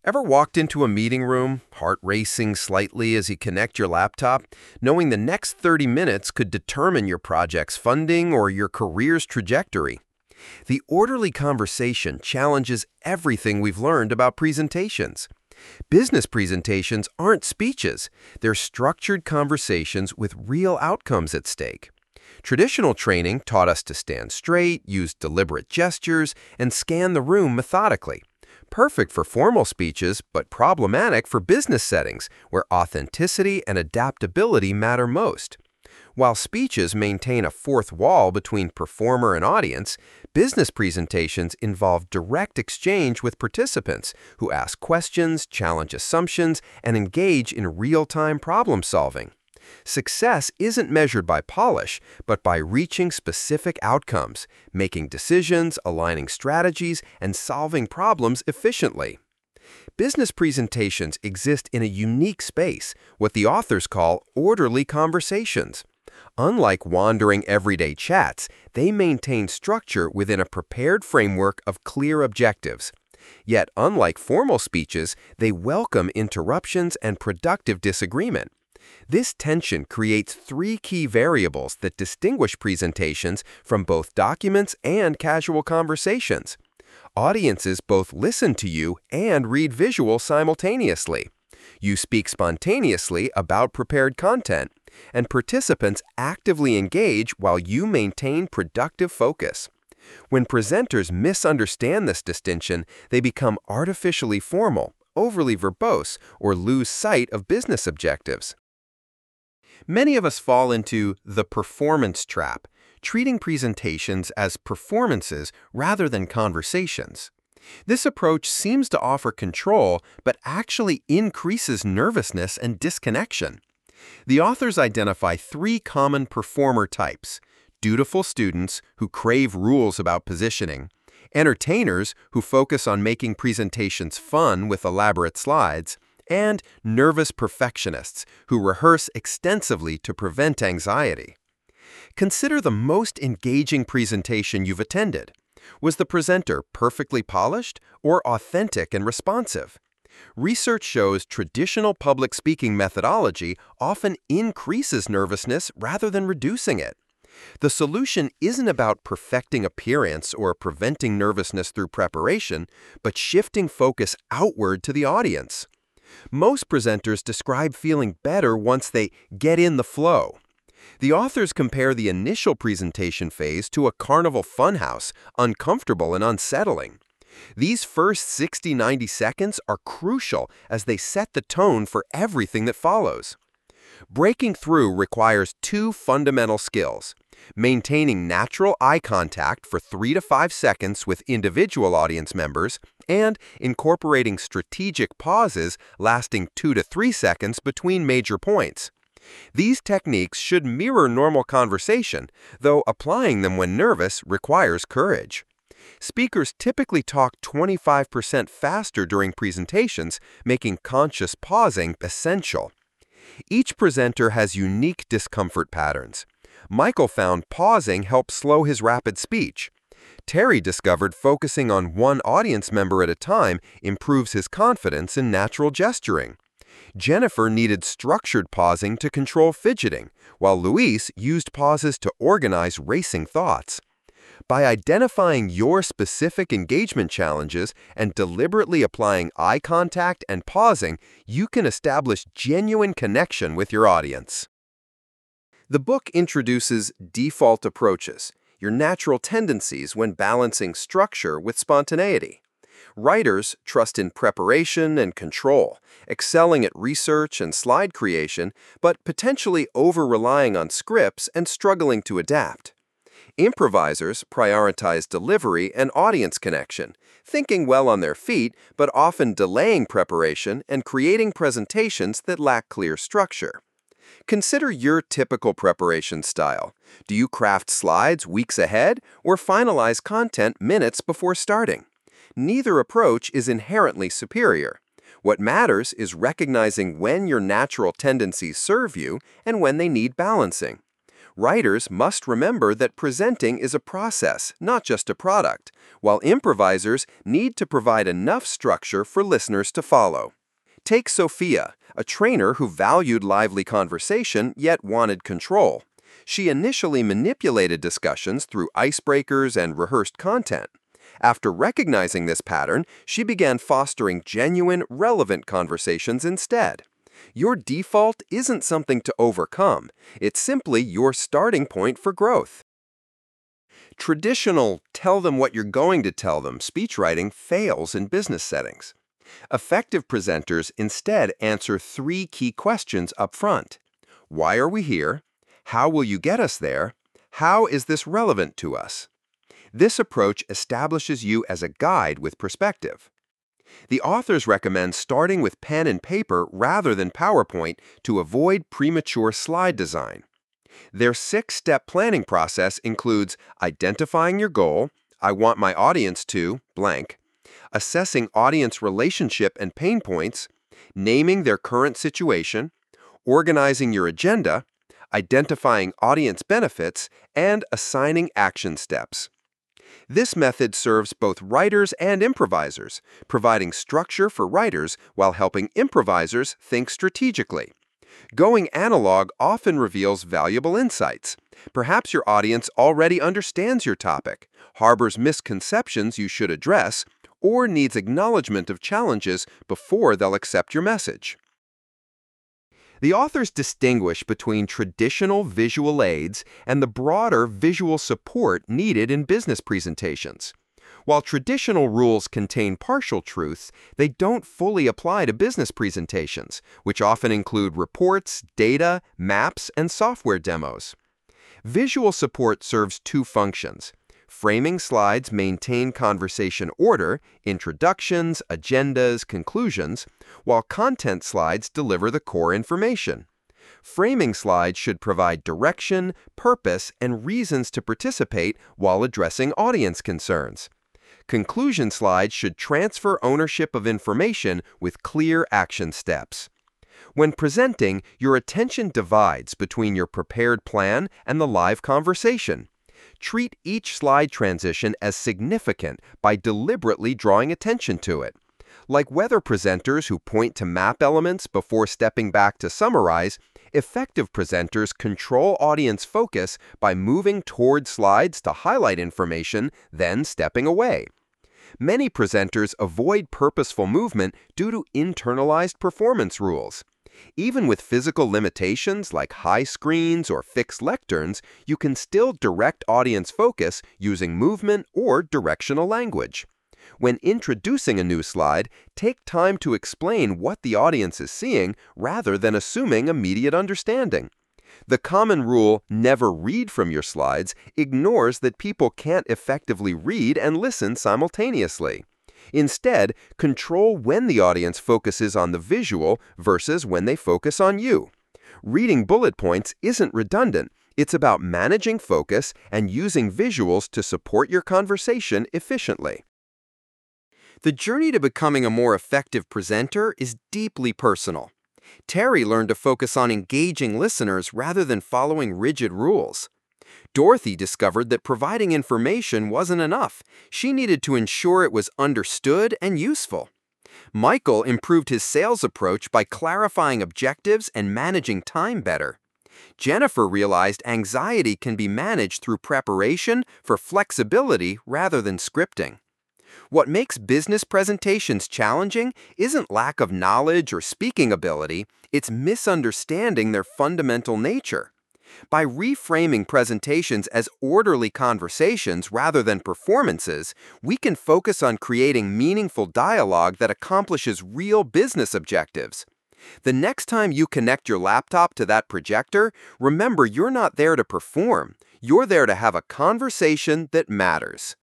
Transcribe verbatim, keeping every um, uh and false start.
Ever walked into a meeting room, heart racing slightly as you connect your laptop, knowing the next thirty minutes could determine your project's funding or your career's trajectory? The orderly conversation challenges everything we've learned about presentations. Business presentations aren't speeches. They're structured conversations with real outcomes at stake. Traditional training taught us to stand straight, use deliberate gestures, and scan the room methodically. Perfect for formal speeches, but problematic for business settings, where authenticity and adaptability matter most. While speeches maintain a fourth wall between performer and audience, business presentations involve direct exchange with participants who ask questions, challenge assumptions, and engage in real-time problem solving. Success isn't measured by polish, but by reaching specific outcomes, making decisions, aligning strategies, and solving problems efficiently. Business presentations exist in a unique space, what the authors call orderly conversations. Unlike wandering everyday chats, they maintain structure within a prepared framework of clear objectives. Yet, unlike formal speeches, they welcome interruptions and productive disagreement. This tension creates three key variables that distinguish presentations from both documents and casual conversations. Audiences both listen to you and read visual simultaneously. You speak spontaneously about prepared content, and participants actively engage while you maintain productive focus. When presenters misunderstand this distinction, they become artificially formal, overly verbose, or lose sight of business objectives. Many of us fall into the performance trap, treating presentations as performances rather than conversations. This approach seems to offer control, but actually increases nervousness and disconnection. The authors identify three common performer types: dutiful students who crave rules about positioning, entertainers who focus on making presentations fun with elaborate slides, and nervous perfectionists who rehearse extensively to prevent anxiety. Consider the most engaging presentation you've attended. Was the presenter perfectly polished or authentic and responsive? Research shows traditional public speaking methodology often increases nervousness rather than reducing it. The solution isn't about perfecting appearance or preventing nervousness through preparation, but shifting focus outward to the audience. Most presenters describe feeling better once they get in the flow. The authors compare the initial presentation phase to a carnival funhouse, uncomfortable and unsettling. These first sixty to ninety seconds are crucial as they set the tone for everything that follows. Breaking through requires two fundamental skills: maintaining natural eye contact for three to five seconds with individual audience members, and incorporating strategic pauses lasting two to three seconds between major points. These techniques should mirror normal conversation, though applying them when nervous requires courage. Speakers typically talk twenty-five percent faster during presentations, making conscious pausing essential. Each presenter has unique discomfort patterns. Michael found pausing helped slow his rapid speech. Terry discovered focusing on one audience member at a time improves his confidence in natural gesturing. Jennifer needed structured pausing to control fidgeting, while Luis used pauses to organize racing thoughts. By identifying your specific engagement challenges and deliberately applying eye contact and pausing, you can establish genuine connection with your audience. The book introduces default approaches, your natural tendencies when balancing structure with spontaneity. Writers trust in preparation and control, excelling at research and slide creation, but potentially over-relying on scripts and struggling to adapt. Improvisers prioritize delivery and audience connection, thinking well on their feet, but often delaying preparation and creating presentations that lack clear structure. Consider your typical preparation style. Do you craft slides weeks ahead or finalize content minutes before starting? Neither approach is inherently superior. What matters is recognizing when your natural tendencies serve you and when they need balancing. Writers must remember that presenting is a process, not just a product, while improvisers need to provide enough structure for listeners to follow. Take Sophia, a trainer who valued lively conversation yet wanted control. She initially manipulated discussions through icebreakers and rehearsed content. After recognizing this pattern, she began fostering genuine, relevant conversations instead. Your default isn't something to overcome. It's simply your starting point for growth. Traditional tell them what you're going to tell them speechwriting fails in business settings. Effective presenters instead answer three key questions up front. Why are we here? How will you get us there? How is this relevant to us? This approach establishes you as a guide with perspective. The authors recommend starting with pen and paper rather than PowerPoint to avoid premature slide design. Their six-step planning process includes identifying your goal, I want my audience to, blank, assessing audience relationship and pain points, naming their current situation, organizing your agenda, identifying audience benefits, and assigning action steps. This method serves both writers and improvisers, providing structure for writers while helping improvisers think strategically. Going analog often reveals valuable insights. Perhaps your audience already understands your topic, harbors misconceptions you should address, or needs acknowledgement of challenges before they'll accept your message. The authors distinguish between traditional visual aids and the broader visual support needed in business presentations. While traditional rules contain partial truths, they don't fully apply to business presentations, which often include reports, data, maps, and software demos. Visual support serves two functions. Framing slides maintain conversation order, introductions, agendas, conclusions, while content slides deliver the core information. Framing slides should provide direction, purpose, and reasons to participate while addressing audience concerns. Conclusion slides should transfer ownership of information with clear action steps. When presenting, your attention divides between your prepared plan and the live conversation. Treat each slide transition as significant by deliberately drawing attention to it. Like weather presenters who point to map elements before stepping back to summarize, effective presenters control audience focus by moving toward slides to highlight information, then stepping away. Many presenters avoid purposeful movement due to internalized performance rules. Even with physical limitations like high screens or fixed lecterns, you can still direct audience focus using movement or directional language. When introducing a new slide, take time to explain what the audience is seeing rather than assuming immediate understanding. The common rule, never read from your slides, ignores that people can't effectively read and listen simultaneously. Instead, control when the audience focuses on the visual versus when they focus on you. Reading bullet points isn't redundant. It's about managing focus and using visuals to support your conversation efficiently. The journey to becoming a more effective presenter is deeply personal. Terry learned to focus on engaging listeners rather than following rigid rules. Dorothy discovered that providing information wasn't enough. She needed to ensure it was understood and useful. Michael improved his sales approach by clarifying objectives and managing time better. Jennifer realized anxiety can be managed through preparation for flexibility rather than scripting. What makes business presentations challenging isn't lack of knowledge or speaking ability, it's misunderstanding their fundamental nature. By reframing presentations as orderly conversations rather than performances, we can focus on creating meaningful dialogue that accomplishes real business objectives. The next time you connect your laptop to that projector, remember you're not there to perform. You're there to have a conversation that matters.